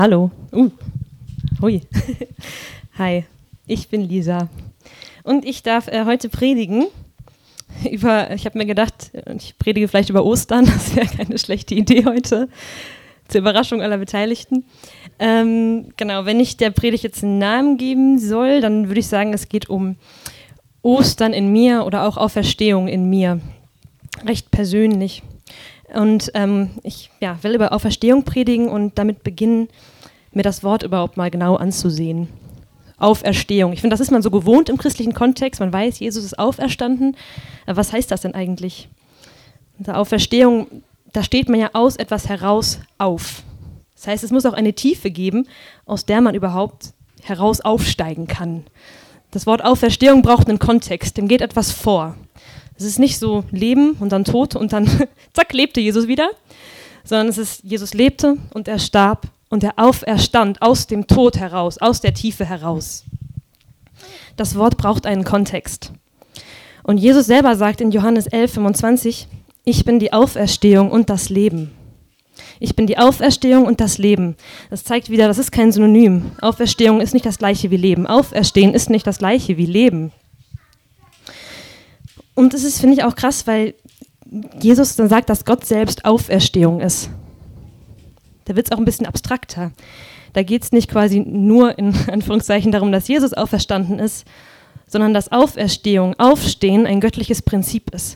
Hallo. Hui. Hi, ich bin Lisa. Und ich darf heute predigen ich habe mir gedacht, ich predige vielleicht über Ostern, das wäre keine schlechte Idee heute, zur Überraschung aller Beteiligten. Genau, wenn ich der Predigt jetzt einen Namen geben soll, dann würde ich sagen, es geht um Ostern in mir oder auch Auferstehung in mir. Recht persönlich. Und ich will über Auferstehung predigen und damit beginnen, mir das Wort überhaupt mal genau anzusehen. Auferstehung. Ich finde, das ist man so gewohnt im christlichen Kontext. Man weiß, Jesus ist auferstanden. Aber was heißt das denn eigentlich? Unter Auferstehung, da steht man ja aus etwas heraus auf. Das heißt, es muss auch eine Tiefe geben, aus der man überhaupt heraus aufsteigen kann. Das Wort Auferstehung braucht einen Kontext, dem geht etwas vor. Es ist nicht so Leben und dann Tod und dann zack, lebte Jesus wieder, sondern es ist, Jesus lebte und er starb und er auferstand aus dem Tod heraus, aus der Tiefe heraus. Das Wort braucht einen Kontext. Und Jesus selber sagt in Johannes 11,25, ich bin die Auferstehung und das Leben. Ich bin die Auferstehung und das Leben. Das zeigt wieder, das ist kein Synonym. Auferstehung ist nicht das gleiche wie Leben. Auferstehen ist nicht das gleiche wie Leben. Und das ist, finde ich, auch krass, weil Jesus dann sagt, dass Gott selbst Auferstehung ist. Da wird es auch ein bisschen abstrakter. Da geht es nicht quasi nur in Anführungszeichen darum, dass Jesus auferstanden ist, sondern dass Auferstehung, Aufstehen ein göttliches Prinzip ist.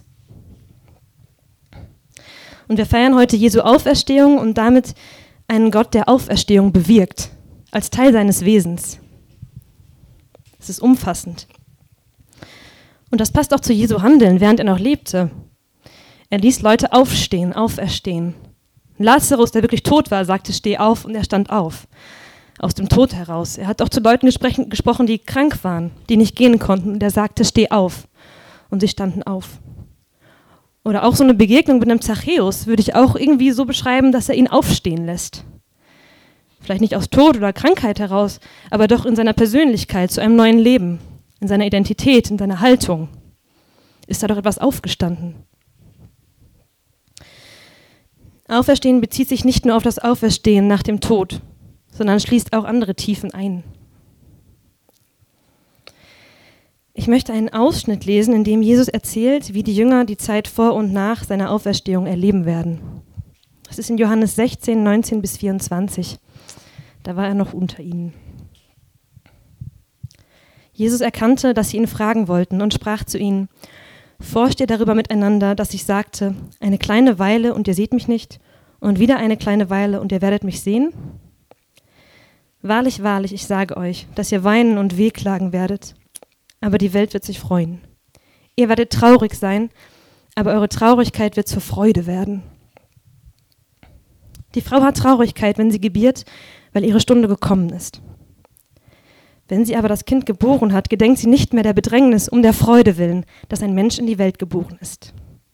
Und wir feiern heute Jesu Auferstehung und damit einen Gott, der Auferstehung bewirkt, als Teil seines Wesens. Es ist umfassend. Und das passt auch zu Jesu Handeln, während er noch lebte. Er ließ Leute aufstehen, auferstehen. Lazarus, der wirklich tot war, sagte, steh auf, und er stand auf. Aus dem Tod heraus. Er hat auch zu Leuten gesprochen, die krank waren, die nicht gehen konnten. Und er sagte, steh auf. Und sie standen auf. Oder auch so eine Begegnung mit einem Zachäus würde ich auch irgendwie so beschreiben, dass er ihn aufstehen lässt. Vielleicht nicht aus Tod oder Krankheit heraus, aber doch in seiner Persönlichkeit zu einem neuen Leben, in seiner Identität, in seiner Haltung. Ist da doch etwas aufgestanden. Auferstehen bezieht sich nicht nur auf das Auferstehen nach dem Tod, sondern schließt auch andere Tiefen ein. Ich möchte einen Ausschnitt lesen, in dem Jesus erzählt, wie die Jünger die Zeit vor und nach seiner Auferstehung erleben werden. Das ist in Johannes 16, 19 bis 24. Da war er noch unter ihnen. Jesus erkannte, dass sie ihn fragen wollten und sprach zu ihnen, forscht ihr darüber miteinander, dass ich sagte, eine kleine Weile und ihr seht mich nicht, und wieder eine kleine Weile und ihr werdet mich sehen? Wahrlich, wahrlich, ich sage euch, dass ihr weinen und wehklagen werdet, aber die Welt wird sich freuen. Ihr werdet traurig sein, aber eure Traurigkeit wird zur Freude werden. Die Frau hat Traurigkeit, wenn sie gebiert, weil ihre Stunde gekommen ist. Wenn sie aber das Kind geboren hat, gedenkt sie nicht mehr der Bedrängnis um der Freude willen, dass ein Mensch in die Welt geboren ist.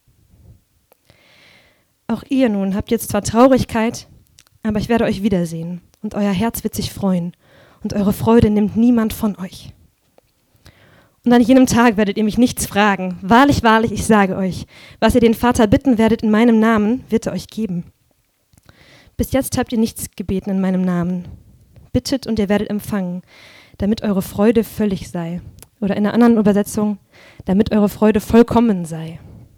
Auch ihr nun habt jetzt zwar Traurigkeit, aber ich werde euch wiedersehen und euer Herz wird sich freuen und eure Freude nimmt niemand von euch. Und an jenem Tag werdet ihr mich nichts fragen. Wahrlich, wahrlich, ich sage euch, was ihr den Vater bitten werdet in meinem Namen, wird er euch geben. Bis jetzt habt ihr nichts gebeten in meinem Namen. Bittet und ihr werdet empfangen, damit eure Freude völlig sei. Oder in einer anderen Übersetzung, damit eure Freude vollkommen sei.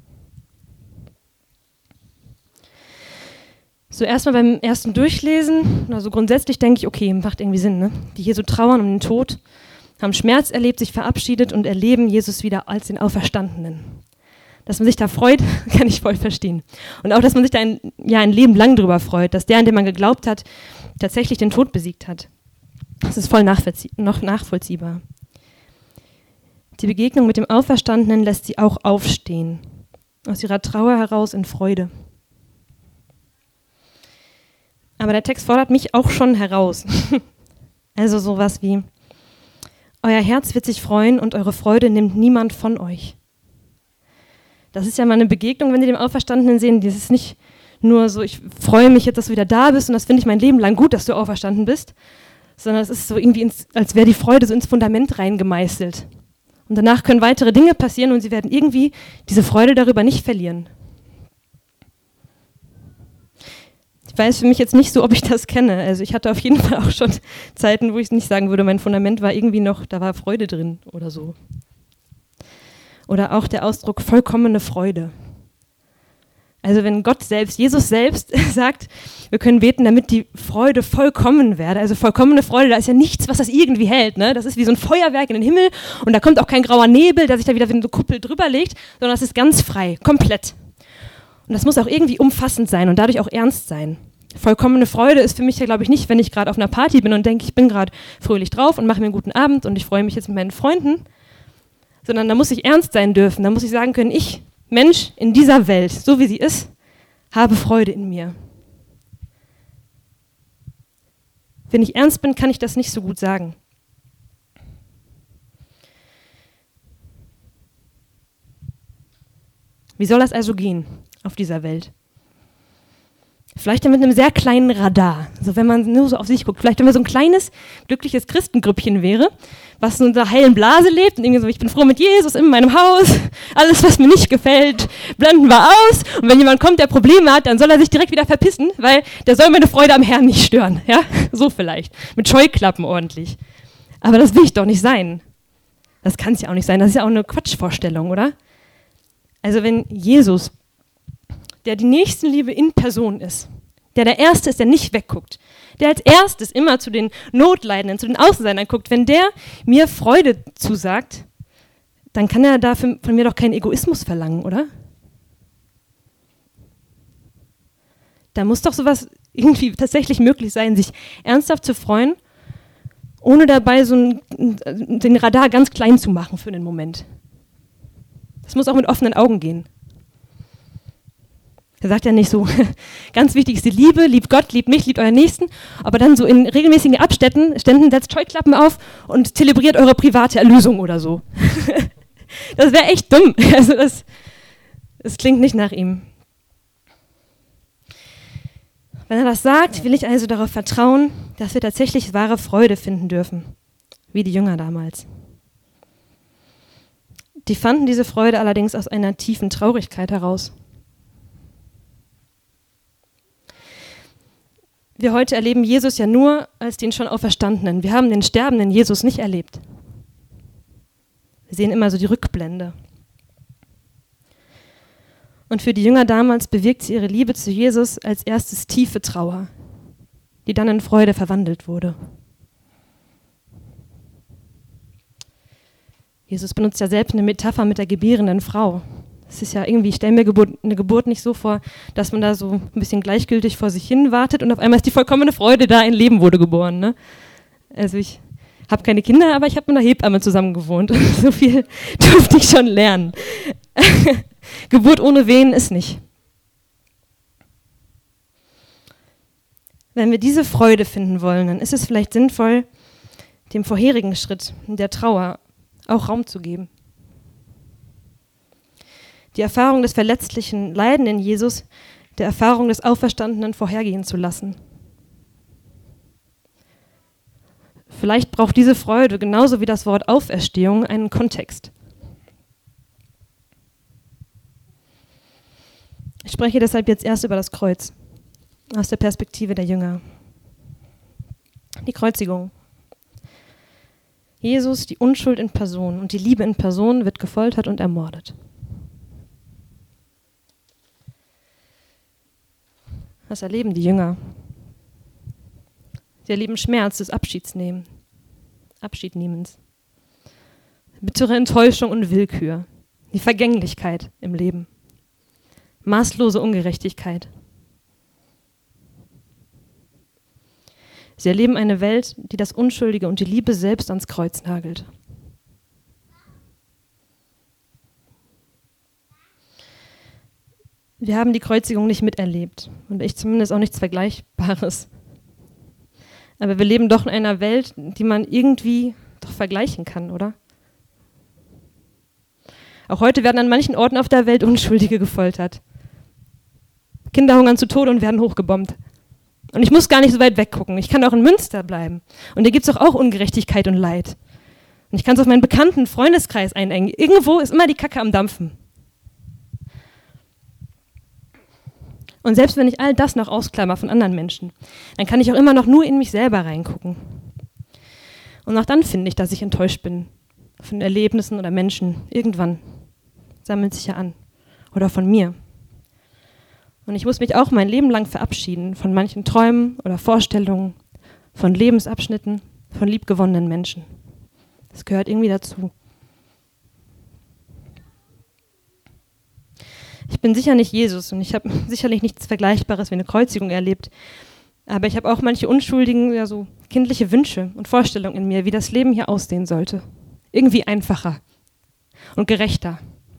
So erstmal beim ersten Durchlesen, also grundsätzlich denke ich, okay, macht irgendwie Sinn, ne? Die Jesu trauern um den Tod, haben Schmerz erlebt, sich verabschiedet und erleben Jesus wieder als den Auferstandenen. Dass man sich da freut, kann ich voll verstehen. Und auch, dass man sich da ein Leben lang drüber freut, dass der, an den man geglaubt hat, tatsächlich den Tod besiegt hat. Das ist voll nachvollziehbar. Die Begegnung mit dem Auferstandenen lässt sie auch aufstehen, aus ihrer Trauer heraus in Freude. Aber der Text fordert mich auch schon heraus. Also sowas wie, euer Herz wird sich freuen und eure Freude nimmt niemand von euch. Das ist ja mal eine Begegnung, wenn Sie den Auferstandenen sehen. Das ist nicht nur so, ich freue mich jetzt, dass du wieder da bist und das finde ich mein Leben lang gut, dass du auferstanden bist, sondern es ist so irgendwie, als wäre die Freude so ins Fundament reingemeißelt. Und danach können weitere Dinge passieren und sie werden irgendwie diese Freude darüber nicht verlieren. Ich weiß für mich jetzt nicht so, ob ich das kenne. Also ich hatte auf jeden Fall auch schon Zeiten, wo ich nicht sagen würde, mein Fundament war irgendwie noch, da war Freude drin oder so. Oder auch der Ausdruck vollkommene Freude. Also wenn Gott selbst, Jesus selbst sagt, wir können beten, damit die Freude vollkommen werde. Also vollkommene Freude, da ist ja nichts, was das irgendwie hält. Ne? Das ist wie so ein Feuerwerk in den Himmel und da kommt auch kein grauer Nebel, der sich da wieder wie eine Kuppel drüber legt, sondern das ist ganz frei, komplett. Und das muss auch irgendwie umfassend sein und dadurch auch ernst sein. Vollkommene Freude ist für mich ja, glaube ich, nicht, wenn ich gerade auf einer Party bin und denke, ich bin gerade fröhlich drauf und mache mir einen guten Abend und ich freue mich jetzt mit meinen Freunden, sondern da muss ich ernst sein dürfen. Da muss ich sagen können, ich, Mensch in dieser Welt, so wie sie ist, habe Freude in mir. Wenn ich ernst bin, kann ich das nicht so gut sagen. Wie soll das also gehen auf dieser Welt? Vielleicht mit einem sehr kleinen Radar, also wenn man nur so auf sich guckt. Vielleicht wenn man so ein kleines, glückliches Christengrüppchen wäre, was in unserer heilen Blase lebt und irgendwie so, ich bin froh mit Jesus in meinem Haus, alles, was mir nicht gefällt, blenden wir aus. Und wenn jemand kommt, der Probleme hat, dann soll er sich direkt wieder verpissen, weil der soll meine Freude am Herrn nicht stören. Ja? So vielleicht, mit Scheuklappen ordentlich. Aber das will ich doch nicht sein. Das kann es ja auch nicht sein, das ist ja auch eine Quatschvorstellung, oder? Also wenn Jesus, der die Nächstenliebe in Person ist, der Erste ist, der nicht wegguckt, der als erstes immer zu den Notleidenden, zu den Außenseitern guckt, wenn der mir Freude zusagt, dann kann er da von mir doch keinen Egoismus verlangen, oder? Da muss doch sowas irgendwie tatsächlich möglich sein, sich ernsthaft zu freuen, ohne dabei so den Radar ganz klein zu machen für den Moment. Das muss auch mit offenen Augen gehen. Er sagt ja nicht so, ganz wichtig ist die Liebe, liebt Gott, liebt mich, liebt euren Nächsten, aber dann so in regelmäßigen Abständen setzt Scheuklappen auf und zelebriert eure private Erlösung oder so. Das wäre echt dumm. Also das klingt nicht nach ihm. Wenn er das sagt, will ich also darauf vertrauen, dass wir tatsächlich wahre Freude finden dürfen, wie die Jünger damals. Die fanden diese Freude allerdings aus einer tiefen Traurigkeit heraus. Wir heute erleben Jesus ja nur als den schon Auferstandenen. Wir haben den sterbenden Jesus nicht erlebt. Wir sehen immer so die Rückblende. Und für die Jünger damals bewirkt sie ihre Liebe zu Jesus als erstes tiefe Trauer, die dann in Freude verwandelt wurde. Jesus benutzt ja selbst eine Metapher mit der gebärenden Frau. Es ist ja irgendwie, ich stelle mir eine Geburt nicht so vor, dass man da so ein bisschen gleichgültig vor sich hin wartet und auf einmal ist die vollkommene Freude da, ein Leben wurde geboren. Ne? Also ich habe keine Kinder, aber ich habe mit einer Hebamme zusammen gewohnt und so viel durfte ich schon lernen. Geburt ohne Wehen ist nicht. Wenn wir diese Freude finden wollen, dann ist es vielleicht sinnvoll, dem vorherigen Schritt der Trauer auch Raum zu geben. Die Erfahrung des verletzlichen Leiden in Jesus, der Erfahrung des Auferstandenen vorhergehen zu lassen. Vielleicht braucht diese Freude genauso wie das Wort Auferstehung einen Kontext. Ich spreche deshalb jetzt erst über das Kreuz, aus der Perspektive der Jünger. Die Kreuzigung. Jesus, die Unschuld in Person und die Liebe in Person, wird gefoltert und ermordet. Was erleben die Jünger? Sie erleben Schmerz des Abschiednehmens, bittere Enttäuschung und Willkür, die Vergänglichkeit im Leben, maßlose Ungerechtigkeit. Sie erleben eine Welt, die das Unschuldige und die Liebe selbst ans Kreuz nagelt. Wir haben die Kreuzigung nicht miterlebt und ich zumindest auch nichts Vergleichbares. Aber wir leben doch in einer Welt, die man irgendwie doch vergleichen kann, oder? Auch heute werden an manchen Orten auf der Welt Unschuldige gefoltert. Kinder hungern zu Tode und werden hochgebombt. Und ich muss gar nicht so weit weggucken. Ich kann auch in Münster bleiben. Und da gibt es doch auch Ungerechtigkeit und Leid. Und ich kann es auf meinen bekannten Freundeskreis einengen. Irgendwo ist immer die Kacke am Dampfen. Und selbst wenn ich all das noch ausklammer von anderen Menschen, dann kann ich auch immer noch nur in mich selber reingucken. Und auch dann finde ich, dass ich enttäuscht bin von Erlebnissen oder Menschen. Irgendwann sammelt sich ja an. Oder von mir. Und ich muss mich auch mein Leben lang verabschieden von manchen Träumen oder Vorstellungen, von Lebensabschnitten, von liebgewonnenen Menschen. Das gehört irgendwie dazu. Ich bin sicher nicht Jesus und ich habe sicherlich nichts Vergleichbares wie eine Kreuzigung erlebt. Aber ich habe auch manche unschuldigen, ja, so kindliche Wünsche und Vorstellungen in mir, wie das Leben hier aussehen sollte. Irgendwie einfacher und gerechter.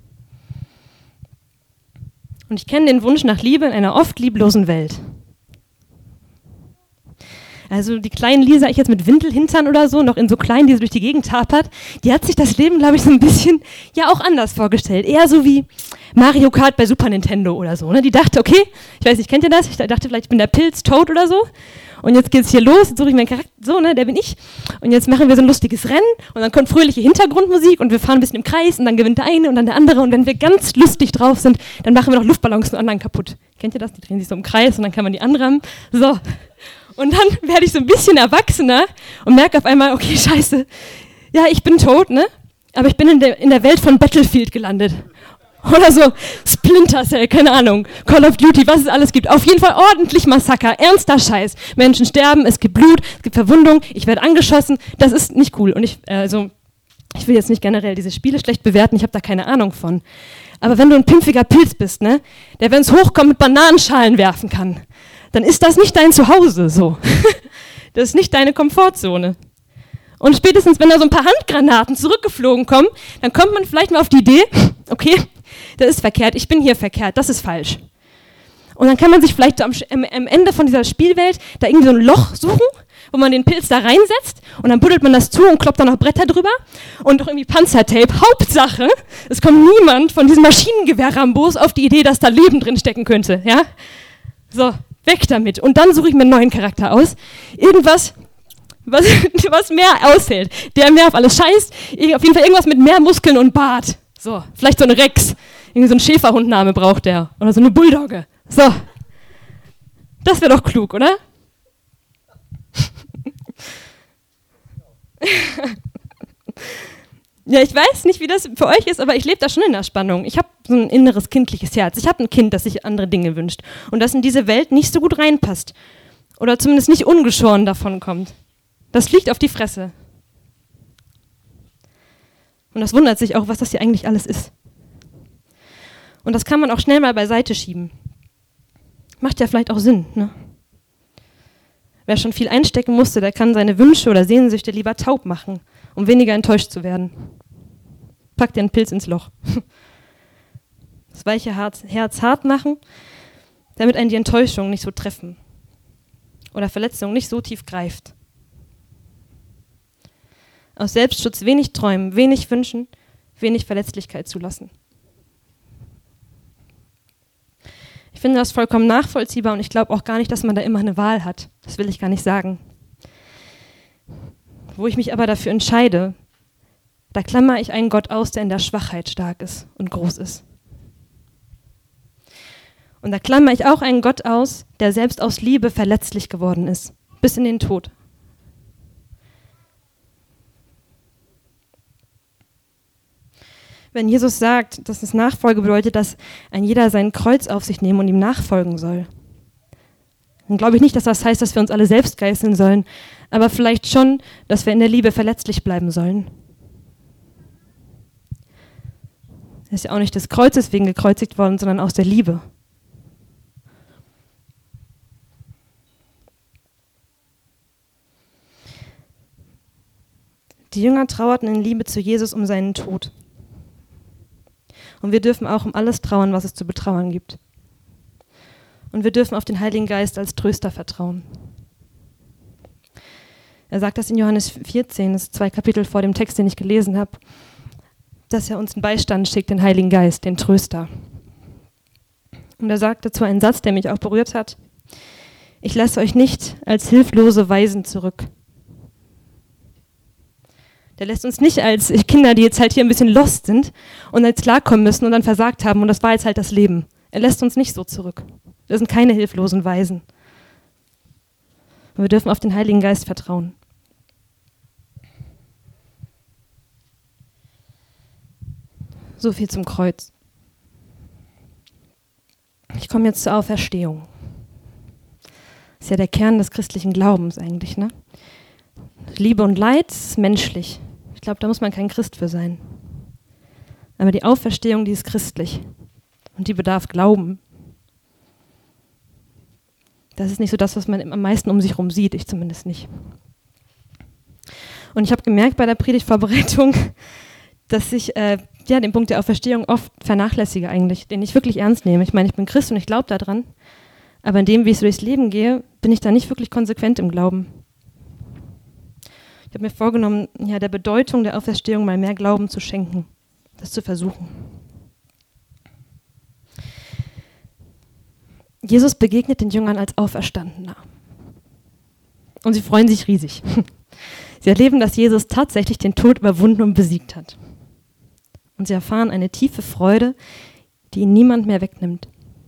Und ich kenne den Wunsch nach Liebe in einer oft lieblosen Welt. Also die kleinen Lisa, ich jetzt mit Windelhintern oder so, noch in so klein, die so durch die Gegend tapert, die hat sich das Leben, glaube ich, so ein bisschen ja auch anders vorgestellt. Eher so wie Mario Kart bei Super Nintendo oder so. Ne? Die dachte, okay, ich weiß nicht, kennt ihr das? Ich dachte vielleicht, ich bin der Pilz, Toad oder so. Und jetzt geht's hier los, jetzt suche ich meinen Charakter, so, ne, der bin ich. Und jetzt machen wir so ein lustiges Rennen und dann kommt fröhliche Hintergrundmusik und wir fahren ein bisschen im Kreis und dann gewinnt der eine und dann der andere. Und wenn wir ganz lustig drauf sind, dann machen wir noch Luftballons und anderen kaputt. Kennt ihr das? Die drehen sich so im Kreis und dann kann man die anderen. So. Und dann werde ich so ein bisschen erwachsener und merke auf einmal, okay, scheiße, ja, ich bin tot, ne? Aber ich bin in der Welt von Battlefield gelandet. Oder so Splinter Cell, keine Ahnung, Call of Duty, was es alles gibt. Auf jeden Fall ordentlich Massaker, ernster Scheiß. Menschen sterben, es gibt Blut, es gibt Verwundung, ich werde angeschossen. Das ist nicht cool. Und ich will jetzt nicht generell diese Spiele schlecht bewerten, ich habe da keine Ahnung von. Aber wenn du ein pimpfiger Pilz bist, ne, der, wenn es hochkommt, mit Bananenschalen werfen kann, dann ist das nicht dein Zuhause, so. Das ist nicht deine Komfortzone. Und spätestens, wenn da so ein paar Handgranaten zurückgeflogen kommen, dann kommt man vielleicht mal auf die Idee, okay, das ist verkehrt, ich bin hier verkehrt, das ist falsch. Und dann kann man sich vielleicht so am Ende von dieser Spielwelt da irgendwie so ein Loch suchen, wo man den Pilz da reinsetzt und dann buddelt man das zu und kloppt da noch Bretter drüber und doch irgendwie Panzertape. Hauptsache, es kommt niemand von diesen Maschinengewehr-Rambos auf die Idee, dass da Leben drin stecken könnte, ja? So, weg damit. Und dann suche ich mir einen neuen Charakter aus. Irgendwas, was mehr aushält, der mehr auf alles scheißt. Auf jeden Fall irgendwas mit mehr Muskeln und Bart. So, vielleicht so ein Rex. Irgendwie so ein Schäferhundname braucht der. Oder so eine Bulldogge. So. Das wäre doch klug, oder? Ja, ich weiß nicht, wie das für euch ist, aber ich lebe da schon in der Spannung. Ich habe so ein inneres kindliches Herz. Ich habe ein Kind, das sich andere Dinge wünscht und das in diese Welt nicht so gut reinpasst. Oder zumindest nicht ungeschoren davon kommt. Das fliegt auf die Fresse. Und das wundert sich auch, was das hier eigentlich alles ist. Und das kann man auch schnell mal beiseite schieben. Macht ja vielleicht auch Sinn, ne? Wer schon viel einstecken musste, der kann seine Wünsche oder Sehnsüchte lieber taub machen, um weniger enttäuscht zu werden. Pack dir einen Pilz ins Loch. Das weiche Herz hart machen, damit einen die Enttäuschung nicht so treffen. Oder Verletzung nicht so tief greift. Aus Selbstschutz wenig träumen, wenig wünschen, wenig Verletzlichkeit zulassen. Ich finde das vollkommen nachvollziehbar und ich glaube auch gar nicht, dass man da immer eine Wahl hat. Das will ich gar nicht sagen. Wo ich mich aber dafür entscheide, da klammere ich einen Gott aus, der in der Schwachheit stark ist und groß ist. Und da klammere ich auch einen Gott aus, der selbst aus Liebe verletzlich geworden ist, bis in den Tod. Wenn Jesus sagt, dass es Nachfolge bedeutet, dass ein jeder sein Kreuz auf sich nehmen und ihm nachfolgen soll, dann glaube ich nicht, dass das heißt, dass wir uns alle selbst geißeln sollen, aber vielleicht schon, dass wir in der Liebe verletzlich bleiben sollen. Er ist ja auch nicht des Kreuzes wegen gekreuzigt worden, sondern aus der Liebe. Die Jünger trauerten in Liebe zu Jesus um seinen Tod. Und wir dürfen auch um alles trauern, was es zu betrauern gibt. Und wir dürfen auf den Heiligen Geist als Tröster vertrauen. Er sagt das in Johannes 14, das ist 2 Kapitel vor dem Text, den ich gelesen habe, dass er uns einen Beistand schickt, den Heiligen Geist, den Tröster. Und er sagt dazu einen Satz, der mich auch berührt hat. Ich lasse euch nicht als hilflose Waisen zurück. Der lässt uns nicht als Kinder, die jetzt halt hier ein bisschen lost sind und jetzt klarkommen müssen und dann versagt haben und das war jetzt halt das Leben. Er lässt uns nicht so zurück. Wir sind keine hilflosen Waisen. Und wir dürfen auf den Heiligen Geist vertrauen. So viel zum Kreuz. Ich komme jetzt zur Auferstehung. Das ist ja der Kern des christlichen Glaubens eigentlich, ne? Liebe und Leid ist menschlich. Ich glaube, da muss man kein Christ für sein. Aber die Auferstehung, die ist christlich. Und die bedarf Glauben. Das ist nicht so das, was man am meisten um sich herum sieht, ich zumindest nicht. Und ich habe gemerkt bei der Predigtvorbereitung, dass ich den Punkt der Auferstehung oft vernachlässige eigentlich, den ich wirklich ernst nehme. Ich meine, ich bin Christ und ich glaube daran, aber in dem, wie ich so durchs Leben gehe, bin ich da nicht wirklich konsequent im Glauben. Ich habe mir vorgenommen, der Bedeutung der Auferstehung mal mehr Glauben zu schenken, das zu versuchen. Jesus begegnet den Jüngern als Auferstandener. Und sie freuen sich riesig. Sie erleben, dass Jesus tatsächlich den Tod überwunden und besiegt hat. Und sie erfahren eine tiefe Freude, die ihnen niemand mehr wegnimmt.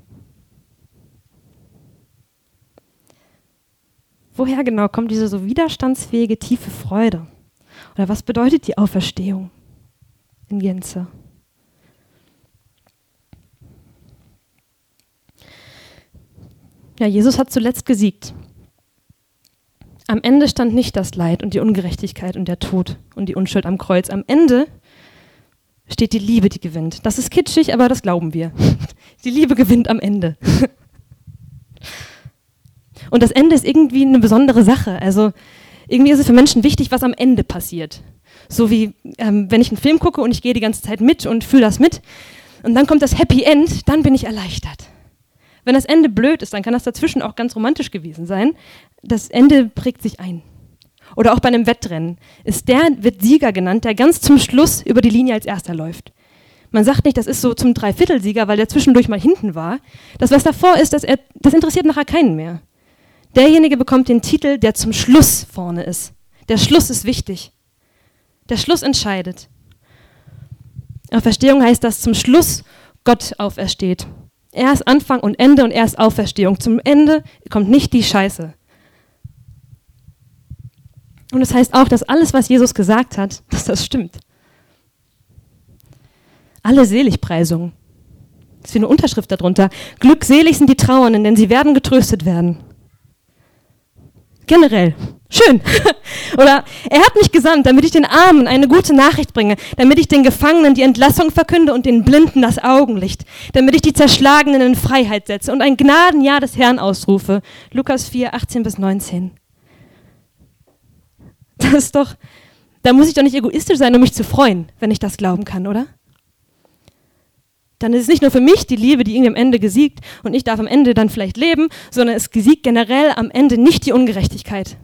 Woher genau kommt diese so widerstandsfähige, tiefe Freude? Oder was bedeutet die Auferstehung in Gänze? Ja, Jesus hat zuletzt gesiegt. Am Ende stand nicht das Leid und die Ungerechtigkeit und der Tod und die Unschuld am Kreuz. Am Ende steht die Liebe, die gewinnt. Das ist kitschig, aber das glauben wir. Die Liebe gewinnt am Ende. Und das Ende ist irgendwie eine besondere Sache. Also irgendwie ist es für Menschen wichtig, was am Ende passiert. So wie, wenn ich einen Film gucke und ich gehe die ganze Zeit mit und fühle das mit und dann kommt das Happy End, dann bin ich erleichtert. Wenn das Ende blöd ist, dann kann das dazwischen auch ganz romantisch gewesen sein. Das Ende prägt sich ein. Oder auch bei einem Wettrennen. Wird Sieger genannt, der ganz zum Schluss über die Linie als Erster läuft. Man sagt nicht, das ist so zum Dreiviertelsieger, weil der zwischendurch mal hinten war. Das, was davor ist, das interessiert nachher keinen mehr. Derjenige bekommt den Titel, der zum Schluss vorne ist. Der Schluss ist wichtig. Der Schluss entscheidet. Auferstehung heißt, dass zum Schluss Gott aufersteht. Er ist Anfang und Ende und er ist Auferstehung. Zum Ende kommt nicht die Scheiße. Und das heißt auch, dass alles, was Jesus gesagt hat, dass das stimmt. Alle Seligpreisungen. Das ist wie eine Unterschrift darunter. Glückselig sind die Trauernden, denn sie werden getröstet werden. Generell. Schön. Oder er hat mich gesandt, damit ich den Armen eine gute Nachricht bringe, damit ich den Gefangenen die Entlassung verkünde und den Blinden das Augenlicht, damit ich die Zerschlagenen in Freiheit setze und ein Gnadenjahr des Herrn ausrufe. Lukas 4, 18-19. Das ist doch, da muss ich doch nicht egoistisch sein, um mich zu freuen, wenn ich das glauben kann, oder? Dann ist es nicht nur für mich die Liebe, die irgendwie am Ende gesiegt und ich darf am Ende dann vielleicht leben, sondern es gesiegt generell am Ende nicht die Ungerechtigkeit,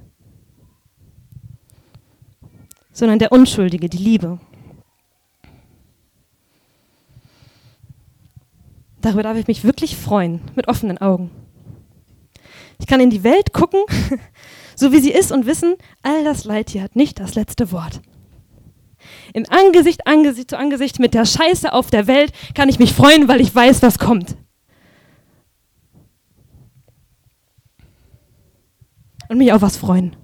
sondern der Unschuldige, die Liebe. Darüber darf ich mich wirklich freuen, mit offenen Augen. Ich kann in die Welt gucken, so wie sie ist und wissen, all das Leid hier hat nicht das letzte Wort. In Angesicht zu Angesicht mit der Scheiße auf der Welt kann ich mich freuen, weil ich weiß, was kommt. Und mich auf was freuen.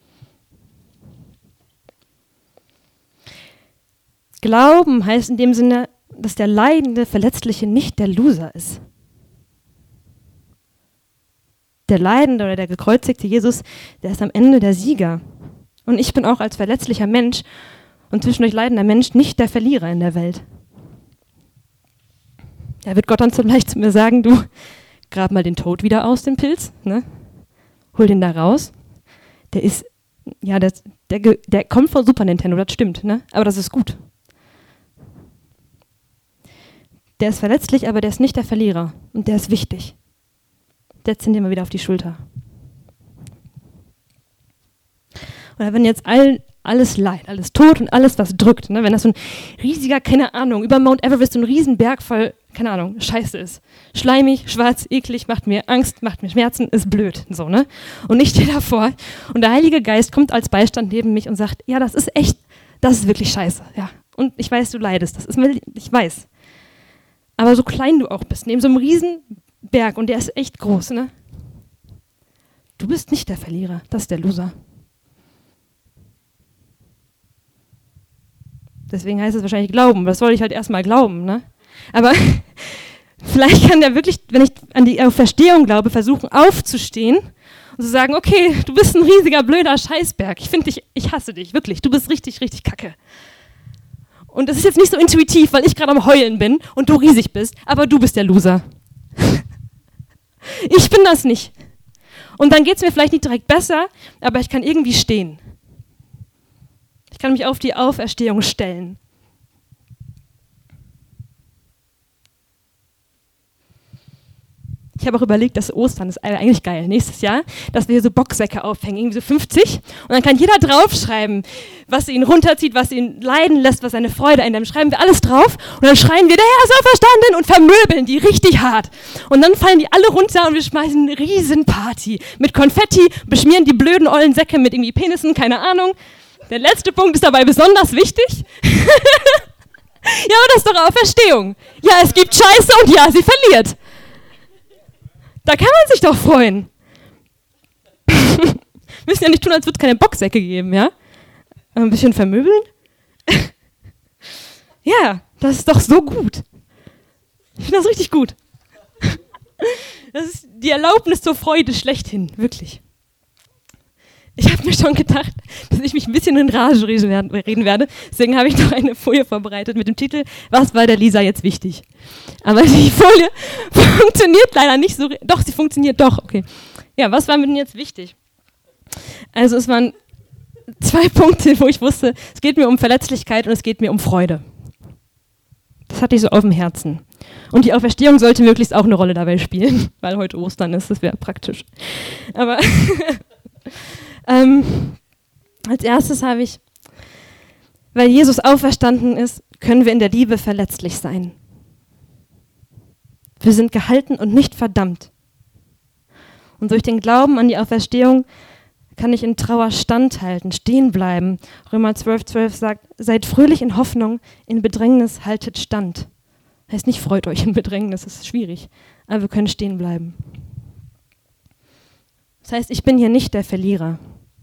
Glauben heißt in dem Sinne, dass der Leidende, Verletzliche nicht der Loser ist. Der Leidende oder der gekreuzigte Jesus, der ist am Ende der Sieger. Und ich bin auch als verletzlicher Mensch und zwischendurch leidender Mensch nicht der Verlierer in der Welt. Da wird Gott dann vielleicht zu mir sagen, du, grab mal den Tod wieder aus, den Pilz, ne? Hol den da raus. Der ist, ja, der kommt von Super Nintendo, das stimmt, ne? Aber das ist gut. Der ist verletzlich, aber der ist nicht der Verlierer und der ist wichtig. Setz ihn dir mal wieder auf die Schulter. Oder wenn jetzt alles Leid, alles Tod und alles, was drückt, ne? Wenn das so ein riesiger, keine Ahnung, über Mount Everest so ein Riesenberg voll, keine Ahnung, Scheiße ist. Schleimig, schwarz, eklig, macht mir Angst, macht mir Schmerzen, ist blöd, so, ne? Und ich stehe davor und der Heilige Geist kommt als Beistand neben mich und sagt, ja, das ist echt, das ist wirklich scheiße, ja. Und ich weiß, du leidest, ich weiß. Aber so klein du auch bist, neben so einem riesen Berg und der ist echt groß, ne? Du bist nicht der Verlierer, das ist der Loser. Deswegen heißt es wahrscheinlich Glauben. Das wollte ich halt erstmal glauben, ne? Aber vielleicht kann der wirklich, wenn ich an die Auferstehung glaube, versuchen aufzustehen und zu sagen, okay, du bist ein riesiger, blöder Scheißberg. Ich finde dich, ich hasse dich, wirklich. Du bist richtig, richtig kacke. Und das ist jetzt nicht so intuitiv, weil ich gerade am Heulen bin und du riesig bist, aber du bist der Loser. Ich bin das nicht. Und dann geht es mir vielleicht nicht direkt besser, aber ich kann irgendwie stehen. Ich kann mich auf die Auferstehung stellen. Ich habe auch überlegt, dass Ostern ist eigentlich geil. Nächstes Jahr, dass wir hier so Boxsäcke aufhängen, irgendwie so 50. Und dann kann jeder draufschreiben, was ihn runterzieht, was ihn leiden lässt, was seine Freude einnimmt. Schreiben wir alles drauf und dann schreien wir, der Herr ist auferstanden und vermöbeln die richtig hart. Und dann fallen die alle runter und wir schmeißen eine Riesenparty mit Konfetti, beschmieren die blöden ollen Säcke mit irgendwie Penissen, keine Ahnung. Der letzte Punkt ist dabei besonders wichtig. Ja, aber das ist doch Auferstehung. Ja, es gibt Scheiße und ja, sie verliert. Da kann man sich doch freuen. Wir müssen ja nicht tun, als würde es keine Boxsäcke geben, ja? Ein bisschen vermöbeln? Ja, das ist doch so gut. Ich finde das richtig gut. Das ist die Erlaubnis zur Freude schlechthin, wirklich. Ich habe mir schon gedacht, dass ich mich ein bisschen in Rage reden werde. Deswegen habe ich noch eine Folie vorbereitet mit dem Titel Was war der Lisa jetzt wichtig? Aber die Folie funktioniert leider nicht so. Doch, sie funktioniert doch. Okay. Ja, was war mir denn jetzt wichtig? Also es waren 2 Punkte, wo ich wusste, es geht mir um Verletzlichkeit und es geht mir um Freude. Das hatte ich so auf dem Herzen. Und die Auferstehung sollte möglichst auch eine Rolle dabei spielen, weil heute Ostern ist, das wäre praktisch. Aber als erstes habe ich, weil Jesus auferstanden ist, können wir in der Liebe verletzlich sein. Wir sind gehalten und nicht verdammt. Und durch den Glauben an die Auferstehung kann ich in Trauer standhalten, stehen bleiben. Römer 12,12 sagt, seid fröhlich in Hoffnung, in Bedrängnis haltet stand. Heißt nicht, freut euch in Bedrängnis, das ist schwierig, aber wir können stehen bleiben. Das heißt, ich bin hier nicht der Verlierer.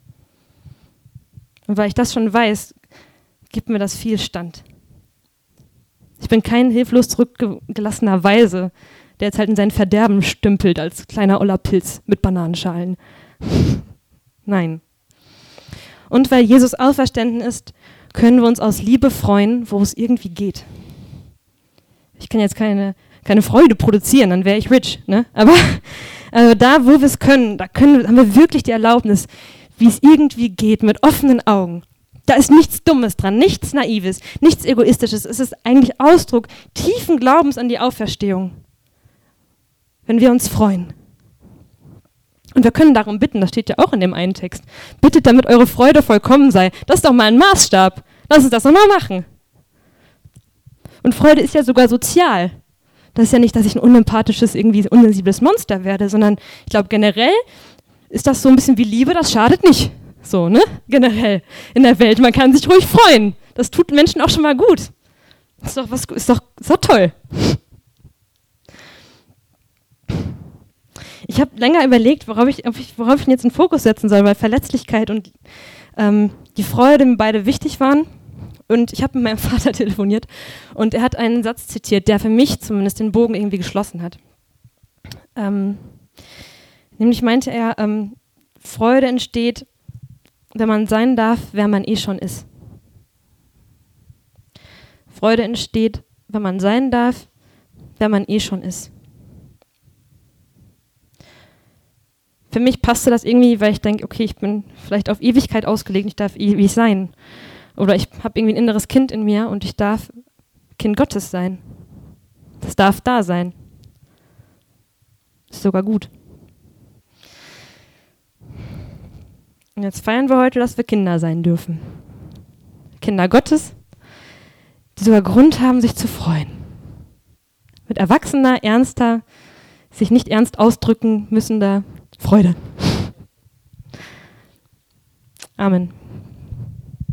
Und weil ich das schon weiß, gibt mir das viel Stand. Ich bin kein hilflos zurückgelassener Weise, der jetzt halt in sein Verderben stümpelt als kleiner oller Pilz mit Bananenschalen. Nein. Und weil Jesus auferstanden ist, können wir uns aus Liebe freuen, wo es irgendwie geht. Ich kann jetzt keine Freude produzieren, dann wäre ich rich, ne? Aber da, wo wir es können, haben wir wirklich die Erlaubnis, wie es irgendwie geht, mit offenen Augen. Da ist nichts Dummes dran, nichts Naives, nichts Egoistisches. Es ist eigentlich Ausdruck tiefen Glaubens an die Auferstehung, wenn wir uns freuen. Und wir können darum bitten, das steht ja auch in dem einen Text, bittet, damit eure Freude vollkommen sei. Das ist doch mal ein Maßstab. Lass uns das doch mal machen. Und Freude ist ja sogar sozial. Das ist ja nicht, dass ich ein unempathisches, irgendwie unsensibles Monster werde, sondern ich glaube generell ist das so ein bisschen wie Liebe, das schadet nicht. So, ne? Generell in der Welt. Man kann sich ruhig freuen. Das tut Menschen auch schon mal gut. Ist doch toll. Ich habe länger überlegt, worauf ich jetzt einen Fokus setzen soll, weil Verletzlichkeit und die Freude mir beide wichtig waren. Und ich habe mit meinem Vater telefoniert und er hat einen Satz zitiert, der für mich zumindest den Bogen irgendwie geschlossen hat. Nämlich meinte er, Freude entsteht, wenn man sein darf, wer man eh schon ist. Freude entsteht, wenn man sein darf, wer man eh schon ist. Für mich passte das irgendwie, weil ich denke, okay, ich bin vielleicht auf Ewigkeit ausgelegt, ich darf ewig sein. Oder ich habe irgendwie ein inneres Kind in mir und ich darf Kind Gottes sein. Das darf da sein. Ist sogar gut. Und jetzt feiern wir heute, dass wir Kinder sein dürfen. Kinder Gottes, die sogar Grund haben, sich zu freuen. Mit erwachsener, ernster, sich nicht ernst ausdrücken müssender Freude. Amen.